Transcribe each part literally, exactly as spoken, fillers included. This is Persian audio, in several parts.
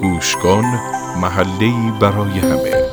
گوش کن، محله‌ای برای همه.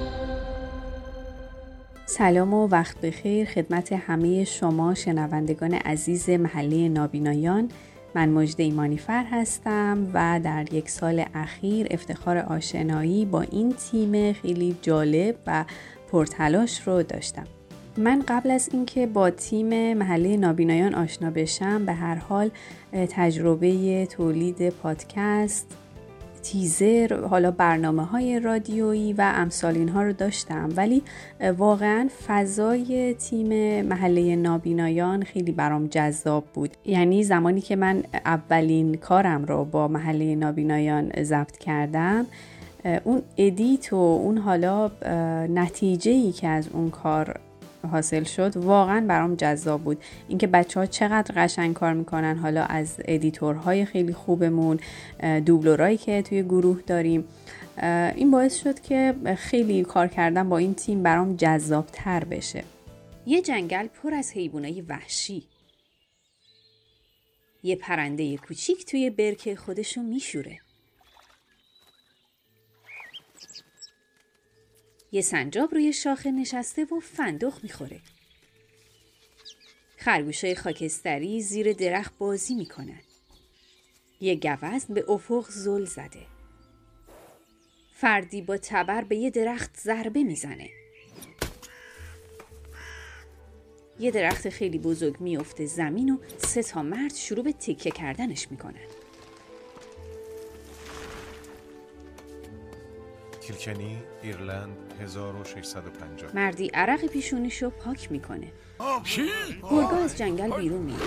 سلام و وقت بخیر خدمت همه شما شنوندگان عزیز محله نابینایان. من مژده ایمانیفر هستم و در یک سال اخیر افتخار آشنایی با این تیم خیلی جالب و پرتلاش رو داشتم. من قبل از اینکه با تیم محله نابینایان آشنا بشم به هر حال تجربه تولید پادکست، تیزر، حالا برنامه‌های رادیویی و امثال اینها رو داشتم، ولی واقعا فضای تیم محله نابینایان خیلی برام جذاب بود. یعنی زمانی که من اولین کارم رو با محله نابینایان ضبط کردم، اون ادیت و اون حالا نتیجه‌ای که از اون کار حاصل شد واقعا برام جذاب بود. اینکه بچه‌ها چقدر قشنگ کار میکنن، حالا از ادیتورهای خیلی خوبمون، دوبلورایی که توی گروه داریم، این باعث شد که خیلی کار کردن با این تیم برام جذاب‌تر بشه. یه جنگل پر از حیوانای وحشی. یه پرنده کوچیک توی برکه خودشو میشوره. یه سنجاب روی شاخه نشسته و فندق میخوره. خرگوشای خاکستری زیر درخت بازی میکنن. یه گوزن به افق زل زده. فردی با تبر به یه درخت ضربه میزنه. یه درخت خیلی بزرگ میفته زمین و سه تا مرد شروع به تکه کردنش میکنن. کیلکنی، ایرلند، هزار و ششصد و پنجاه. مردی عرق پیشونیشو پاک میکنه. گرگا از جنگل بیرون میاد.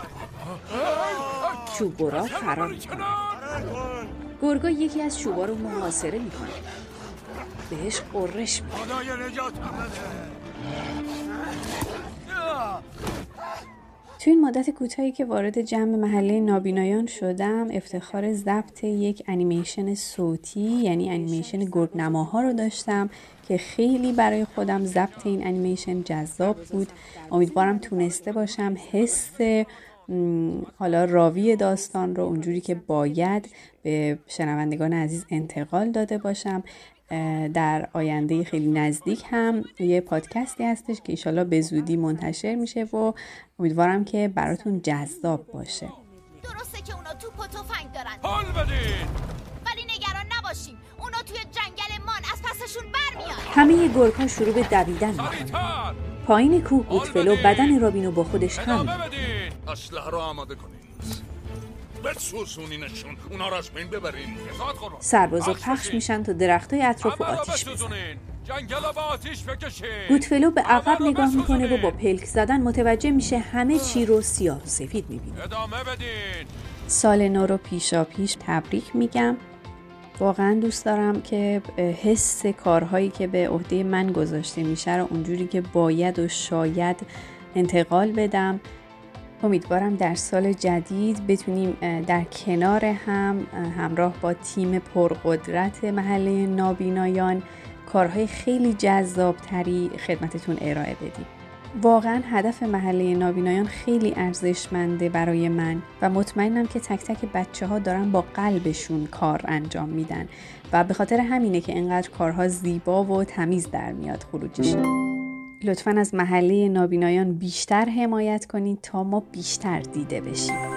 چوب‌برا فرار میکنه. گرگا یکی از چوبا رو محاصره میکنه. بهش قرش میکنه. تو این مدت کوتاهی که وارد جمع محله نابینایان شدم، افتخار ضبط یک انیمیشن صوتی، یعنی انیمیشن گرگ‌نماها رو داشتم که خیلی برای خودم ضبط این انیمیشن جذاب بود. امیدوارم تونسته باشم حس حالا راوی داستان رو اونجوری که باید به شنوندگان عزیز انتقال داده باشم. در آینده خیلی نزدیک هم یه پادکستی هستش که ایشالا به زودی منتشر میشه و امیدوارم که براتون جذاب باشه. درسته که اونا توپ و تفنگ دارن، حال بدین، ولی نگران نباشین، اونا توی جنگل مان از پسشون برمیاد. همه گرگ‌ها شروع به دویدن میکنن. پایین کوه گودفلو بدن رابینو با خودش هم اسلحه رو آماده کنید. بسوزونینشون، اونا رو از بین ببرین. سربازا پخش میشن تا درختای اطراف رو آتیش بزنن. جنگل رو با آتیش بکشین. گودفلو به عقب نگاه میکنه و با پلک زدن متوجه میشه همه چی رو سیاه و سفید میبینه. ادامه بدین. سال نو رو پیشا پیش تبریک میگم. واقعا دوست دارم که حس کارهایی که به عهده من گذاشته میشه رو اونجوری که باید و شاید انتقال بدم. امیدوارم در سال جدید بتونیم در کنار هم همراه با تیم پرقدرت محله نابینایان کارهای خیلی جذابتری خدمتتون ارائه بدیم. واقعا هدف محله نابینایان خیلی ارزشمنده برای من و مطمئنم که تک تک بچه ها دارن با قلبشون کار انجام میدن و به خاطر همینه که اینقدر کارها زیبا و تمیز در میاد خروجش. لطفاً از محله نابینایان بیشتر حمایت کنید تا ما بیشتر دیده بشیم.